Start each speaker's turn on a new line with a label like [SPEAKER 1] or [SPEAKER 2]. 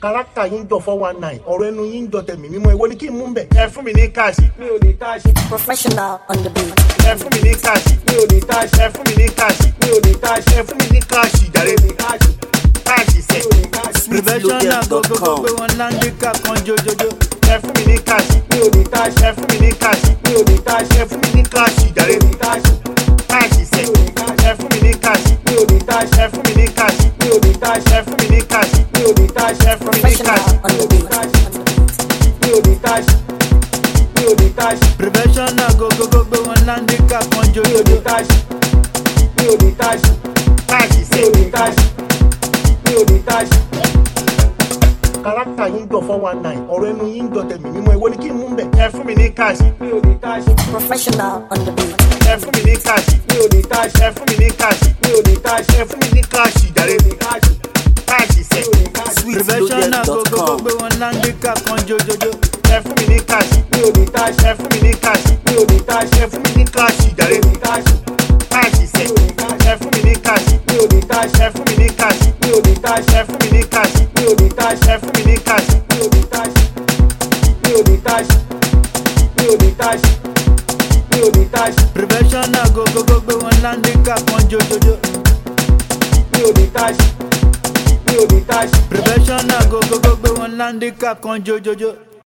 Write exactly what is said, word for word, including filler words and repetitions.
[SPEAKER 1] Káràkítà yín jọ four one nine, ọ̀rọ̀ ẹnu yín jọ tẹ̀mí mímọ́, èwo ni kí n mú bẹ̀? Ẹ fún mi ní káàṣì. Mi ò ní káàṣì.
[SPEAKER 2] Professional on the beat.
[SPEAKER 1] Ẹ fún mi ní káàṣì. Mi ò ní káàṣì. Ẹ fún mi ní káàṣì. Mi ò ní káàṣì. Ẹ fún mi ní káàṣì jàre. Káàṣì sẹ́.
[SPEAKER 3] Professional go go go gbé wọn láńdíkà kan jojojo.
[SPEAKER 1] Ẹ fún mi ní káàṣì. Mi ò ní káàṣì. Ẹ fún mi ní káàṣì. Mi ò ní káàṣì. Ẹ fún mi ní káàṣì jàre. Káàṣì sẹ́. Ẹ fún mi ní káàṣì. Mi ò ní káàṣì. Ẹ fún mi ní káàṣì. Mi ò ní káàṣì. Ẹ fún mi ní káàṣì. Mi ò ní káàṣì. Ẹ fún mi ní
[SPEAKER 2] Professional
[SPEAKER 1] káàṣì.
[SPEAKER 2] on the beat.
[SPEAKER 1] Mi ò ní káàṣì. Mi ò ní káàṣì.
[SPEAKER 3] Professional go go go gbé wọn láńdíkà kan
[SPEAKER 1] Mi ò ní
[SPEAKER 3] jojojo.
[SPEAKER 1] káàṣì. Mi ò ní káàṣì. Káàṣì sẹ́. Mi ò ní káàṣì. Mi ò ní káàṣì. Káràkítà yín jọ four one nine, ọ̀rọ̀ ẹnu yín jọ tẹ̀mí mímọ́, èwo ni kí n mú bẹ̀? Ẹ fún mi ní káàṣì. Mi ò ní káàṣì.
[SPEAKER 2] Professional on the beat.
[SPEAKER 1] Ẹ fún mi ní káàṣì. Mi ò ní káàṣì. Ẹ fún mi ní káàṣì. Mi ò ní káàṣì. Ẹ fún mi ní káàṣì jàre. Káàṣì sẹ́.
[SPEAKER 3] Professional go go go gbé wọn láńdíkà kan jojojo.
[SPEAKER 1] Ẹ fún mi ní káàṣì. Mi ò ní káàṣì. Ẹ fún mi ní káàṣì. Mi ò ní káàṣì. Ẹ fún mi ní káàṣì jàre. Káàṣì sẹ́. Ẹ fún mi ní káàṣì. Mi ò ní káàṣì. Ẹ fún mi ní káàṣì. Mi ò ní káàṣì. Ẹ fún mi ní káàṣì. Mi ò ní káàṣì. Ẹ fún mi ní káàṣì. Mi ò ní káàṣì. Mi ò ní káàṣì. Mi ò ní káàṣì. Mi ò ní káàṣì.
[SPEAKER 3] Professional go go go gbé wọn láńdíkà kan jojojo.
[SPEAKER 1] Mi ò ní káàṣì. Mi ò ní káàṣì.
[SPEAKER 3] Professional go go go gbé wọn láńdíkà kan jojojo.